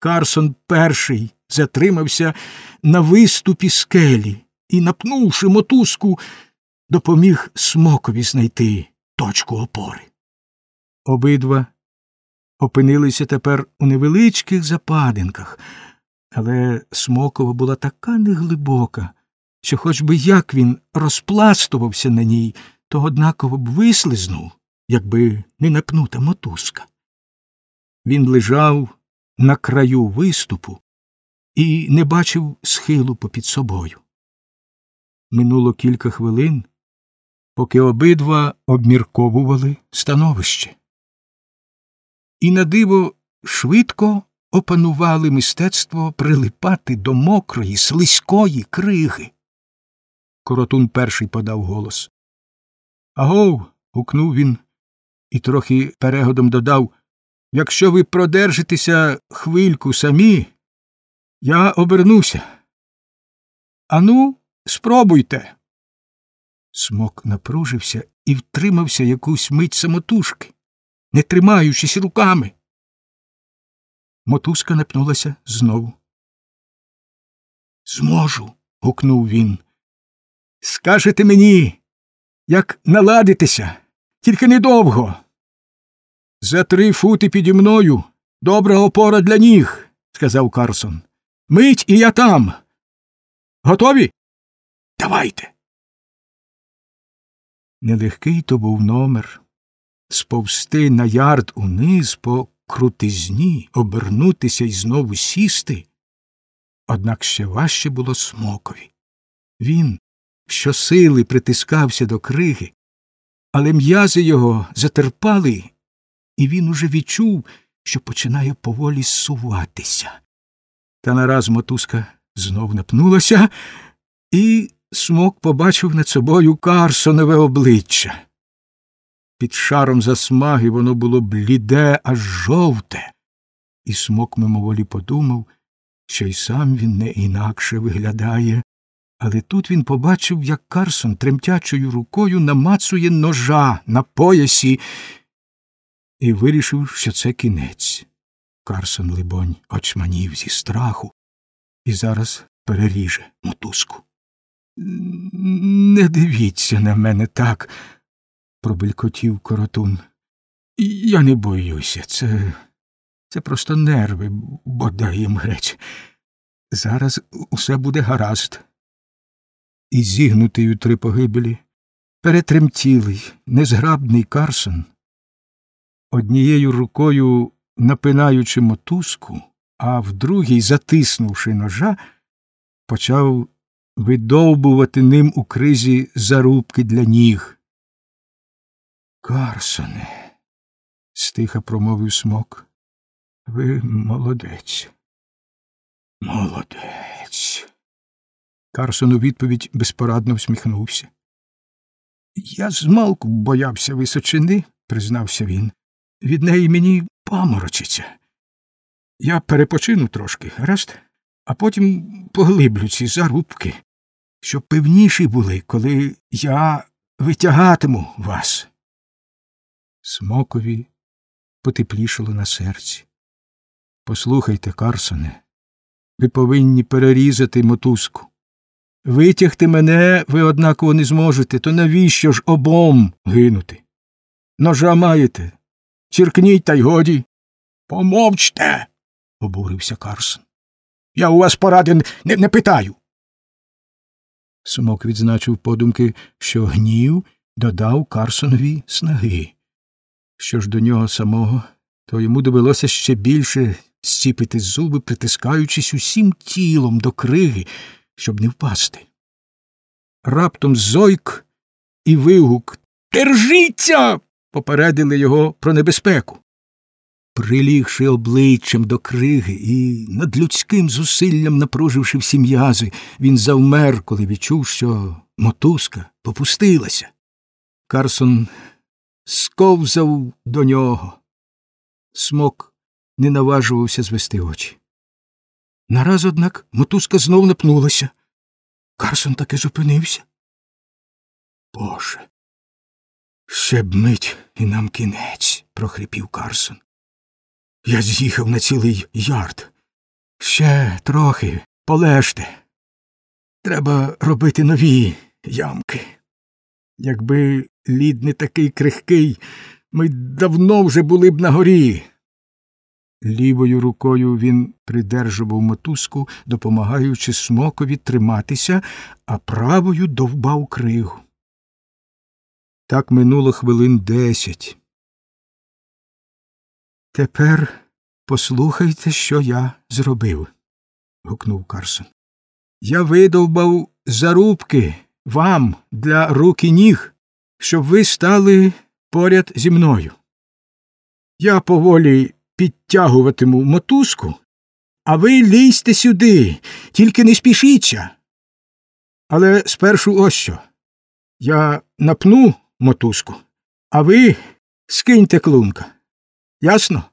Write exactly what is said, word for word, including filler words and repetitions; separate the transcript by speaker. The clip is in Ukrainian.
Speaker 1: Карсон перший затримався на виступі скелі і, напнувши мотузку, допоміг Смокові знайти точку опори. Обидва опинилися тепер у невеличких западинках, але Смокова була така неглибока, що хоч би як він розпластувався на ній, то однаково б вислизнув, якби не напнута мотузка. Він лежав на краю виступу і не бачив схилу попід собою. Минуло кілька хвилин, поки обидва обмірковували становище. І на диво швидко опанували мистецтво прилипати до мокрої, слизької криги. Коротун перший подав голос. «Агов!» – гукнув він і трохи перегодом додав: «Якщо ви продержитеся хвильку самі, я обернуся. Ану, спробуйте!» Смок напружився і втримався якусь мить самотужки, не тримаючись руками. Мотузка напнулася знову. «Зможу!» – гукнув він. «Скажете мені, як наладитися, тільки недовго. За три фути піді мною добра опора для ніг», – сказав Карсон. «Мить, і я там. Готові? Давайте!» Нелегкий то був номер. Сповзти на ярд униз по крутизні, обернутися і знову сісти. Однак ще важче було Смокові. Він щосили притискався до криги, але м'язи його затерпали, і він уже відчув, що починає поволі зсуватися. Та нараз мотузка знов напнулася, і Смок побачив над собою Карсонове обличчя. Під шаром засмаги воно було бліде, аж жовте, і Смок мимоволі подумав, що й сам він не інакше виглядає. Але тут він побачив, як Карсон тремтячою рукою намацує ножа на поясі, і вирішив, що це кінець. Карсон, либонь, очманів зі страху і зараз переріже мотузку. «Не дивіться на мене так», – пробелькотів Коротун. «Я не боюся, це... це просто нерви, бодай їм грець. Зараз усе буде гаразд». І зігнутий у три погибелі, перетремтілий, незграбний Карсон, однією рукою напинаючи мотузку, а в другій, затиснувши ножа, почав видовбувати ним у кризі зарубки для ніг. «Карсоне», – стиха промовив Смок, – «ви молодець, молодець». Карсон у відповідь безпорадно всміхнувся. «Я змалку боявся височини», – признався він. «Від неї мені паморочиться. Я перепочину трошки, гаразд, а потім поглиблю ці зарубки, щоб певніші були, коли я витягатиму вас». Смокові потеплішало на серці. «Послухайте, Карсоне, ви повинні перерізати мотузку. Витягти мене ви однаково не зможете, то навіщо ж обом гинути? Ножа маєте. Чіркніть, та й годі». «Помовчте», – обурився Карсон. «Я у вас поради не, не питаю». Смок відзначив подумки, що гнів додав Карсонові снаги. Що ж до нього самого, то йому довелося ще більше зціпити зуби, притискаючись усім тілом до криги, щоб не впасти. Раптом зойк і вигук «Держіться!» попередили його про небезпеку. Прилігши обличчям до криги і над людським зусиллям напруживши всі м'язи, він завмер, коли відчув, що мотузка попустилася. Карсон сковзав до нього. Смок не наважувався звести очі. Нараз, однак, мотузка знов напнулася. Карсон таки зупинився. «Боже, ще б мить, і нам кінець», – прохрипів Карсон. «Я з'їхав на цілий ярд. Ще трохи полежте. Треба робити нові ямки. Якби лід не такий крихкий, ми давно вже були б на горі. Лівою рукою він придержував мотузку, допомагаючи Смокові триматися, а правою довбав кригу. Так минуло хвилин десять. «Тепер послухайте, що я зробив», – гукнув Карсон. «Я видовбав зарубки вам для рук і ніг, щоб ви стали поряд зі мною. Я поволі підтягуватиму мотузку, а ви лізьте сюди, тільки не спішіться. Але спершу ось що. Я напну мотузку, а ви скиньте клунка. Ясно?»